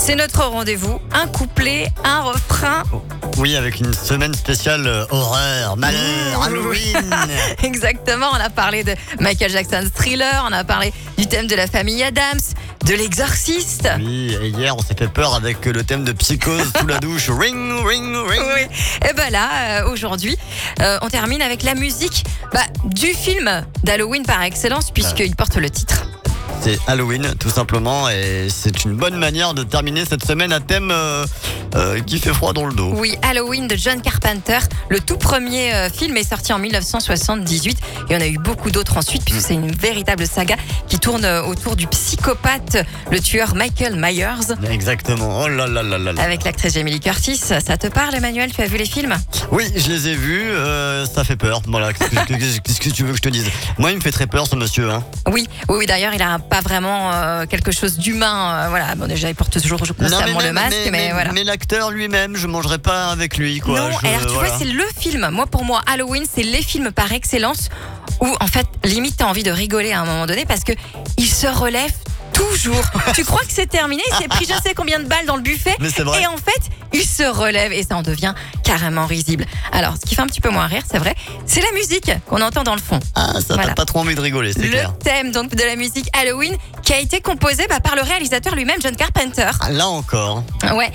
C'est notre rendez-vous. Un couplet, un refrain. Oui, avec une semaine spéciale horreur, malheur, Halloween. Exactement, on a parlé de Michael Jackson's Thriller, on a parlé du thème de la famille Adams, de l'exorciste. Oui, et hier on s'est fait peur avec le thème de Psychose sous la douche. Ring, ring, ring. Oui. Et ben là, aujourd'hui, on termine avec la musique du film d'Halloween par excellence, puisqu'il porte le titre. C'est Halloween, tout simplement, et c'est une bonne manière de terminer cette semaine à thème qui fait froid dans le dos. Oui, Halloween de John Carpenter. Le tout premier film est sorti en 1978 et on a eu beaucoup d'autres ensuite, puisque c'est une véritable saga qui tourne autour du psychopathe, le tueur Michael Myers. Exactement, oh là là là là là. Avec l'actrice Jamie Lee Curtis. Ça te parle, Emmanuel? Tu as vu les films? Oui, je les ai vus, ça fait peur. Voilà, qu'est-ce que tu veux que je te dise? Moi, il me fait très peur, ce monsieur. Hein. Oui, d'ailleurs, il a pas vraiment quelque chose d'humain. Voilà, bon, déjà, il porte toujours constamment le masque, mais voilà. Mais l'acteur lui-même, je mangerai pas avec lui, quoi. Non, alors tu vois, c'est le film. Pour moi, Halloween, c'est les films par excellence où, en fait, limite, t'as envie de rigoler à un moment donné parce que il se relève toujours. Tu crois que c'est terminé? Il s'est pris je sais combien de balles dans le buffet. Mais c'est vrai. Et en fait, il se relève et ça en devient carrément risible. Alors, ce qui fait un petit peu moins rire, c'est vrai, c'est la musique qu'on entend dans le fond. Ah, ça Voilà. t'a pas trop envie de rigoler, c'est clair. Le thème donc de la musique Halloween qui a été composé par le réalisateur lui-même, John Carpenter. Ah, là encore. Ouais.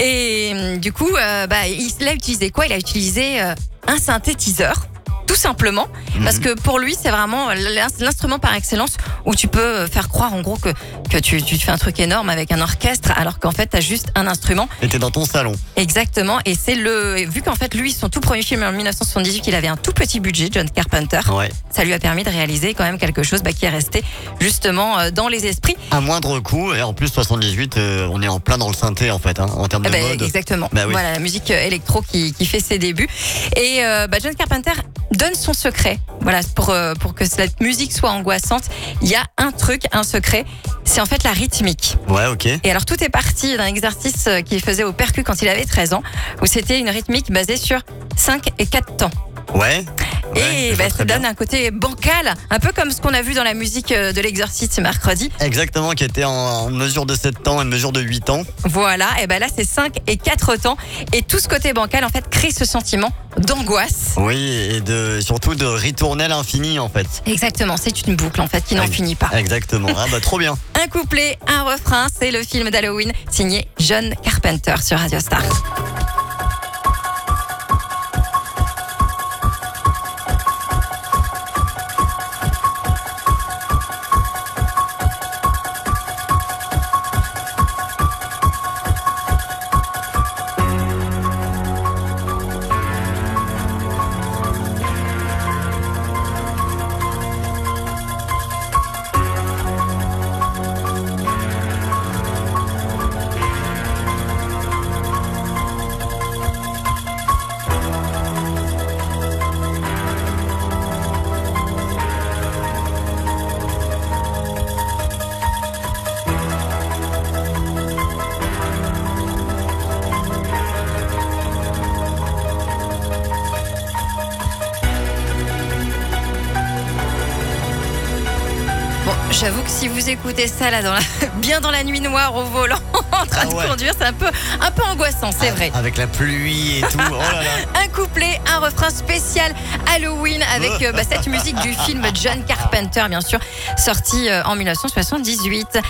Et du coup, il a utilisé quoi? Il a utilisé un synthétiseur. Tout simplement, parce que pour lui, c'est vraiment l'instrument par excellence où tu peux faire croire en gros que tu fais un truc énorme avec un orchestre, alors qu'en fait, tu as juste un instrument. Et t'es dans ton salon. Exactement, et vu qu'en fait, lui, son tout premier film en 1978, il avait un tout petit budget, John Carpenter. Ouais. Ça lui a permis de réaliser quand même quelque chose qui est resté justement dans les esprits. À moindre coût, et en plus 78, on est en plein dans le synthé en fait, en termes de mode. Exactement. Oui. Voilà, la musique électro qui fait ses débuts. Et John Carpenter donne son secret. Voilà, pour que cette musique soit angoissante, il y a un secret, c'est en fait la rythmique. Ouais, ok. Et alors tout est parti d'un exercice qu'il faisait au percu quand il avait 13 ans, où c'était une rythmique basée sur 5 et 4 temps. Ouais. Et ça donne un côté bancal, un peu comme ce qu'on a vu dans la musique de l'exorciste mercredi. Exactement, qui était en mesure de 7 temps et mesure de 8 ans. Voilà, et là c'est 5 et 4 temps. Et tout ce côté bancal en fait crée ce sentiment d'angoisse. Oui, et surtout de ritourner à l'infini en fait. Exactement, c'est une boucle en fait qui n'en finit pas. Exactement, trop bien. Un couplet, un refrain, c'est le film d'Halloween signé John Carpenter sur Radio Star. J'avoue que si vous écoutez ça là bien dans la nuit noire au volant en train de conduire, c'est un peu angoissant, c'est vrai. Avec la pluie et tout. Oh là là. Un couplet, un refrain spécial Halloween avec cette musique du film John Carpenter, bien sûr, sorti en 1978.